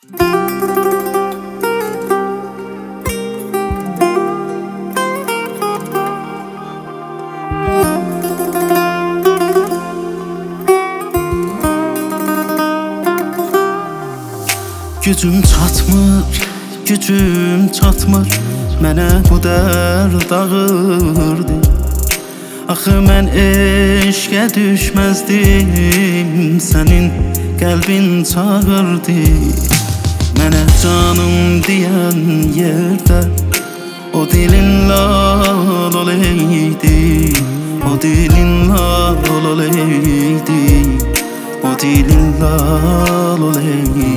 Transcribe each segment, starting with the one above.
Gücüm çatmır, gücüm çatmır, mənə bu dərd ağırdı. Axı mən eşqə düşməzdim, sənin qəlbin çağırdı. Mənə canım deyən yerdə o dilin lal oleydi, o dilin lal oleydi, o dilin lal oleydi.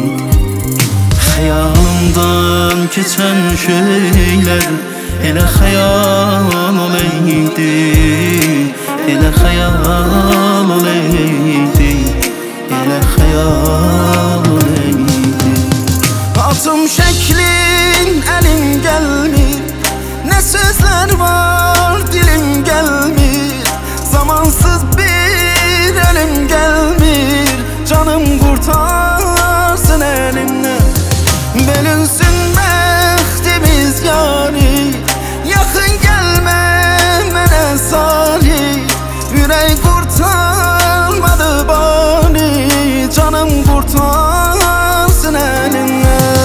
Xəyalımdan keçən şeylər elə xəyal oleydi, elə xəyal oleydi, elə xəyal oleydi. Atım şəklin əlim gəlmir, nə sözlər var dilim gəlmir. Zamansız bir əlim gəlmir, canım qurtarsın əlimdən. Bölünsün bəxtimiz yani, yaxın gəlmə mənə salih. Ürək qurtarmadı bani, canım qurtarsın əlimdən.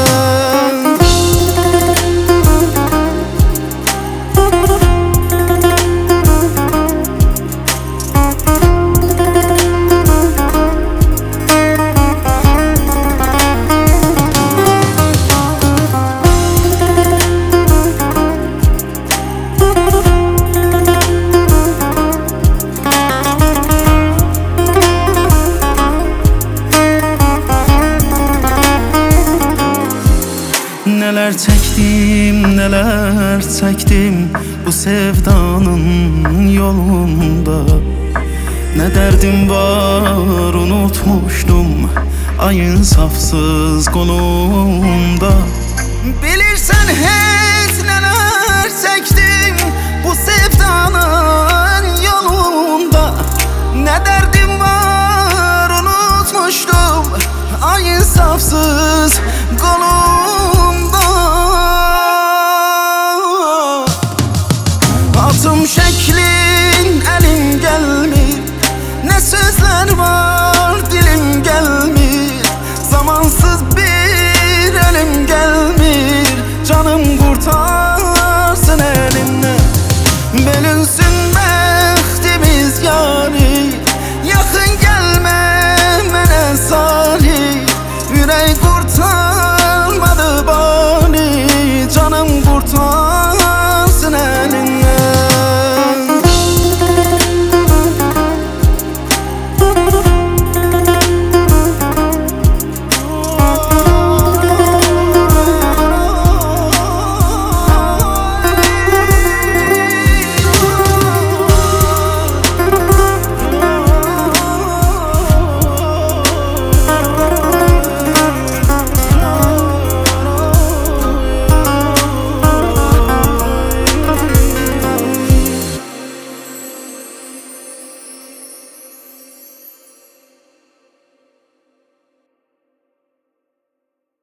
Neler çektim, neler çektim bu sevdanın yolunda. Ne derdim var unutmuştum ayın safsız kolunda. Bilirsen hep